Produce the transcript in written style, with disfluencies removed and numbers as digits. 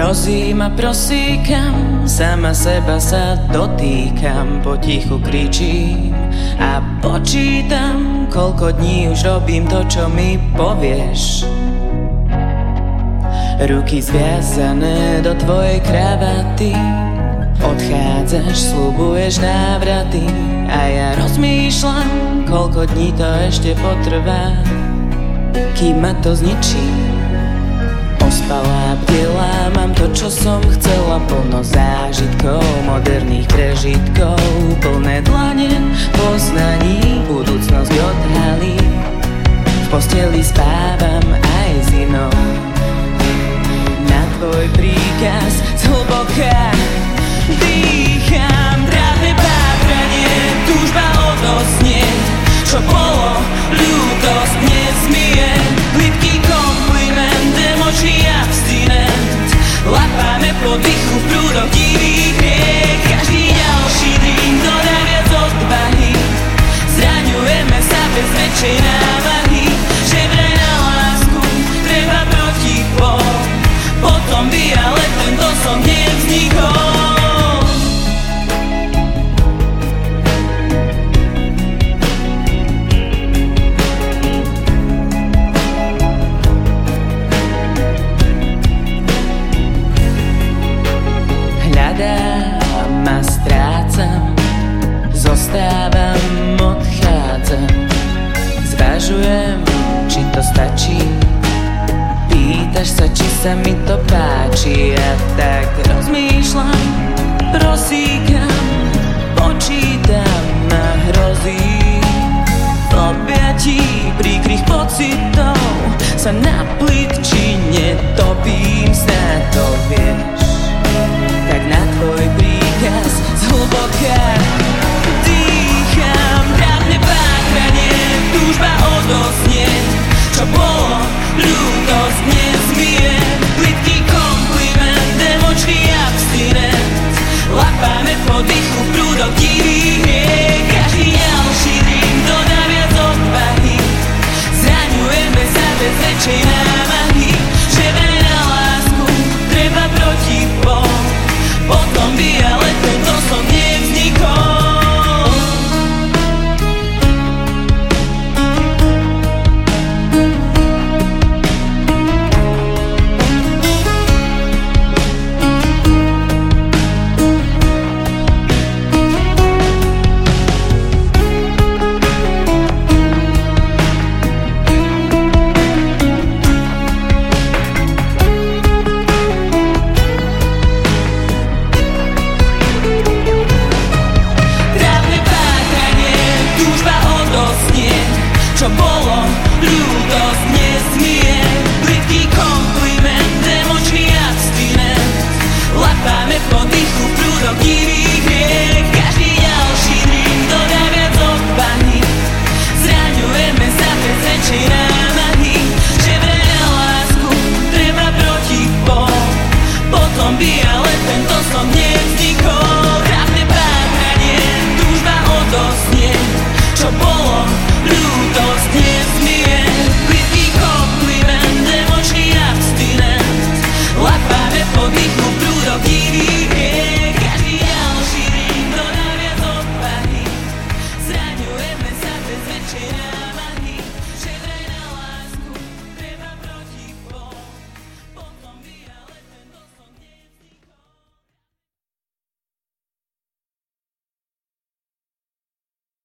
Hrozím a prosíkam, sama seba sa dotýkam, potichu kričím a počítam, koľko dní už robím to, čo mi povieš. Ruky zviazané do tvojej kravaty, odchádzaš, sľubuješ návraty a ja rozmýšľam, koľko dní to ešte potrvá, kým ma to zničí. Ospalá, bdelá, mám to, čo som chcela, plno zážitkov, moderných prežitkov, plné dlane poznaní, budúcnosť odhalí. V posteli spávam aj s inou, na tvoj príkaz zhlboka dýcham. Trápne pátranie, túžba odoznieť, čo bolo, ľútosť nezmie. Lidký kompliment, emočný abstinent, lapáme po dychu v prúdoch divých riek. Každý ďalší drink dodá viac odvahy, zraňujeme sa bez väčšej námahy. Že vraj na lásku treba protipol, potom by ale tento som nevznikol. Hľadám a strácam, zostávam, odchádzam. Zvažujem, či to stačí, pýtaš sa, či sa mi to páči. Ja tak rozmýšľam, prosíkam, počítam a hrozí. V objatí príkrych pocitov sa na plitči netopím, snáď to vieš. Tak na tvoj príkaz zhlboka dýcham. Trápne pátranie, túžba odoznieť, čo bolo, ľútosť nezmie. Lidký kompliment, emočný abstinent, lapáme po dychu v prúdoch divých riek. Každý ďalší drink dodá viac odvahy, zraňujeme sa bez väčšej námahy. Že vraj na lásku treba protipol, potom by ale tento som nevznikol. Čo bolo, ľútosť nezmie. Lidký kompliment, emočný abstinent, lapáme po dychu v prúdoch divých riek. Každý ďalší drink dodá viac odvahy, zraňujeme sa bez väčšej námahy. Že vraj na lásku treba protipol, potom by ale tento som nevznikol.